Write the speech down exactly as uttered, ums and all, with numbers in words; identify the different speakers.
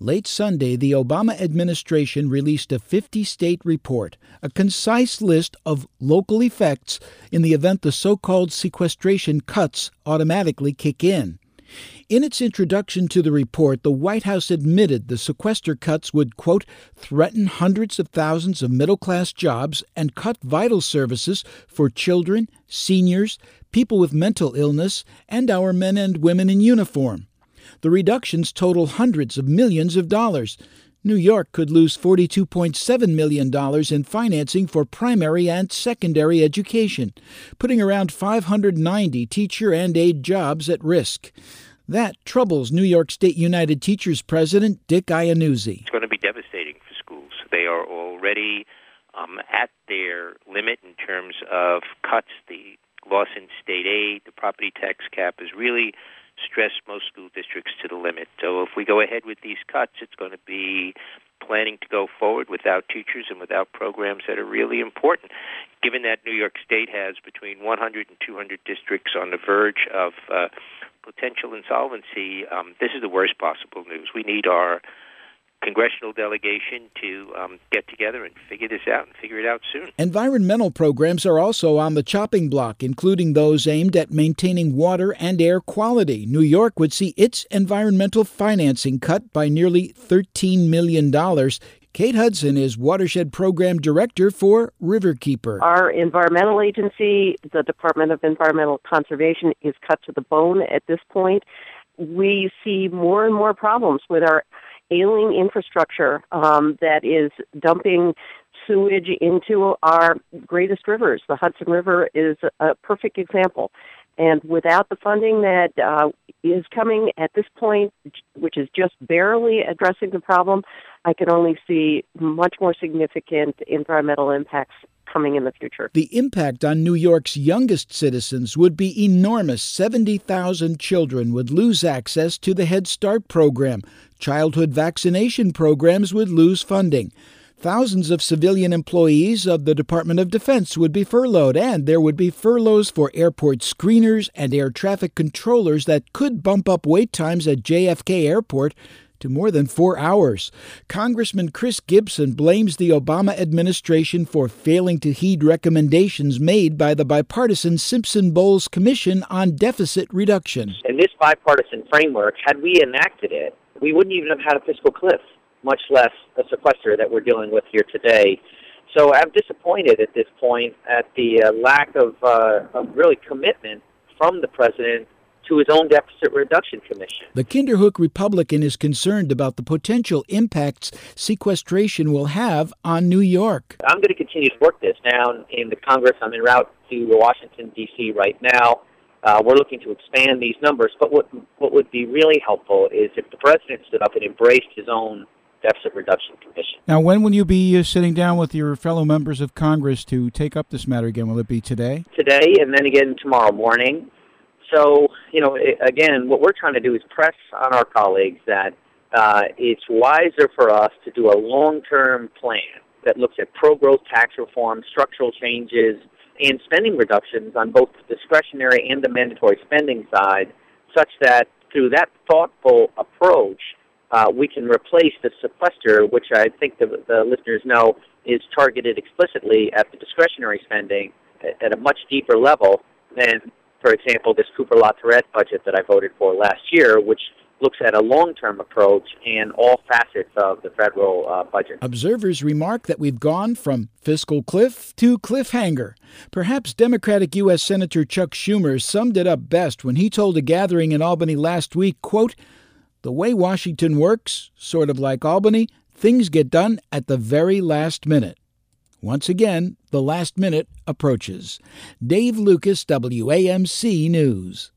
Speaker 1: Late Sunday, the Obama administration released a fifty-state report, a concise list of local effects in the event the so-called sequestration cuts automatically kick in. In its introduction to the report, the White House admitted the sequester cuts would, quote, threaten hundreds of thousands of middle-class jobs and cut vital services for children, seniors, people with mental illness, and our men and women in uniform. The reductions total hundreds of millions of dollars. New York could lose forty-two point seven million dollars in financing for primary and secondary education, putting around five hundred ninety teacher and aide jobs at risk. That troubles New York State United Teachers President Dick Iannuzzi.
Speaker 2: It's going to be devastating for schools. They are already um, at their limit in terms of cuts. The loss in state aid, the property tax cap is really stressed most school districts to the limit. So if we go ahead with these cuts, it's going to be planning to go forward without teachers and without programs that are really important. Given that New York State has between one hundred and two hundred districts on the verge of uh, potential insolvency, um, this is the worst possible news. We need our congressional delegation to um, get together and figure this out and figure it out soon.
Speaker 1: Environmental programs are also on the chopping block, including those aimed at maintaining water and air quality. New York would see its environmental financing cut by nearly thirteen million dollars. Kate Hudson is Watershed Program Director for Riverkeeper.
Speaker 3: Our environmental agency, the Department of Environmental Conservation, is cut to the bone at this point. We see more and more problems with our ailing infrastructure um, that is dumping sewage into our greatest rivers. The Hudson River is a perfect example. And without the funding that uh, is coming at this point, which is just barely addressing the problem, I can only see much more significant environmental impacts coming in the future.
Speaker 1: The impact on New York's youngest citizens would be enormous. seventy thousand children would lose access to the Head Start program. Childhood vaccination programs would lose funding. Thousands of civilian employees of the Department of Defense would be furloughed, and there would be furloughs for airport screeners and air traffic controllers that could bump up wait times at J F K Airport to more than four hours. Congressman Chris Gibson blames the Obama administration for failing to heed recommendations made by the bipartisan Simpson-Bowles Commission on Deficit Reduction.
Speaker 4: In this bipartisan framework, had we enacted it, we wouldn't even have had a fiscal cliff, much less a sequester that we're dealing with here today. So I'm disappointed at this point at the uh, lack of, uh, of really commitment from the president to his own Deficit Reduction Commission.
Speaker 1: The Kinderhook Republican is concerned about the potential impacts sequestration will have on New York.
Speaker 4: I'm going to continue to work this now in the Congress. I'm en route to Washington, D C right now. Uh, we're looking to expand these numbers. But what, what would be really helpful is if the president stood up and embraced his own Deficit Reduction Commission.
Speaker 1: Now, when will you be uh, sitting down with your fellow members of Congress to take up this matter again? Will it be today?
Speaker 4: Today, and then again tomorrow morning. So, you know, again, what we're trying to do is press on our colleagues that uh, it's wiser for us to do a long-term plan that looks at pro-growth tax reform, structural changes, and spending reductions on both the discretionary and the mandatory spending side, such that through that thoughtful approach, uh, we can replace the sequester, which I think the, the listeners know is targeted explicitly at the discretionary spending at, at a much deeper level than, for example, this Cooper-Latourette budget that I voted for last year, which looks at a long-term approach and all facets of the federal uh, budget.
Speaker 1: Observers remark that we've gone from fiscal cliff to cliffhanger. Perhaps Democratic U S Senator Chuck Schumer summed it up best when he told a gathering in Albany last week, quote, "The way Washington works, sort of like Albany, things get done at the very last minute." Once again, the last minute approaches. Dave Lucas, W A M C News.